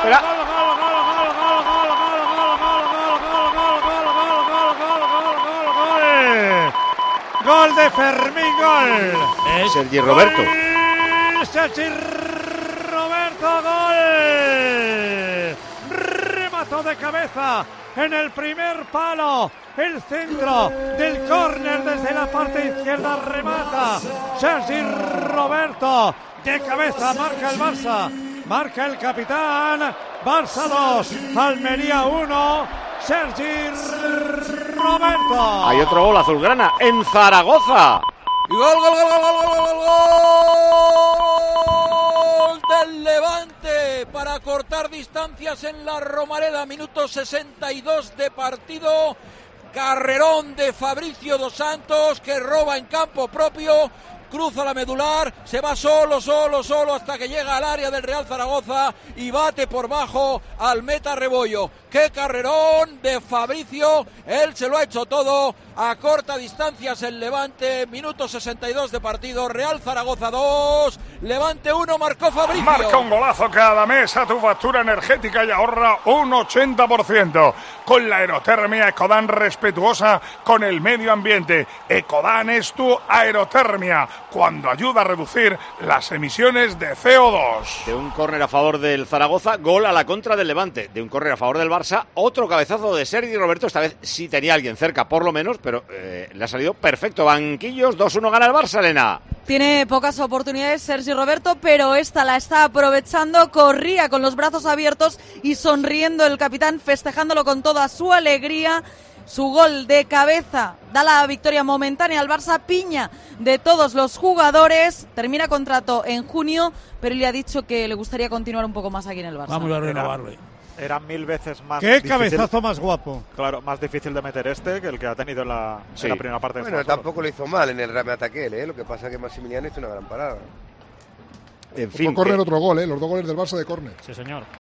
Gol de Fermín, gol. Sergi Roberto. Sergi Roberto, gol. Remató de cabeza en el primer palo. El centro del córner desde la parte izquierda remata Sergi Roberto. De cabeza marca el Barça. Marca el capitán. Barça 2, Almería 1. Sergi Roberto. Hay otro gol azulgrana en Zaragoza. Y gol del Levante para cortar distancias en la Romareda. Minuto 62 de partido. Carrerón de Fabricio Dos Santos, que roba en campo propio. Cruza la medular, se va solo hasta que llega al área del Real Zaragoza y bate por bajo al meta Rebollo. ¡Qué carrerón de Fabricio! Él se lo ha hecho todo, acorta distancias el Levante, minuto 62 de partido, Real Zaragoza 2, Levante 1, marcó Fabricio. Marca un golazo cada mes a tu factura energética y ahorra un 80%. Con la aerotermia Ecodan, respetuosa con el medio ambiente. Ecodan es tu aerotermia, cuando ayuda a reducir las emisiones de CO2. De un córner a favor del Zaragoza, gol a la contra del Levante. De un córner a favor del Barça, otro cabezazo de Sergi Roberto. Esta vez sí tenía alguien cerca, por lo menos, pero le ha salido perfecto. Banquillos, 2-1 gana el Barça, Elena. Tiene pocas oportunidades Sergi Roberto, pero esta la está aprovechando. Corría con los brazos abiertos y sonriendo el capitán, festejándolo con toda su alegría. Su gol de cabeza da la victoria momentánea al Barça. Piña de todos los jugadores. Termina contrato en junio, pero él le ha dicho que le gustaría continuar un poco más aquí en el Barça. Vamos a renovarle. Era 1000 veces más ¡Qué difícil, cabezazo más guapo! Claro, más difícil de meter que el que ha tenido en la primera parte. Bueno, tampoco lo hizo mal en el remate aquel, Lo que pasa es que Maximiliano hizo una gran parada. En fin. Otro córner, otro gol, Los dos goles del Barça de córner. Sí, señor.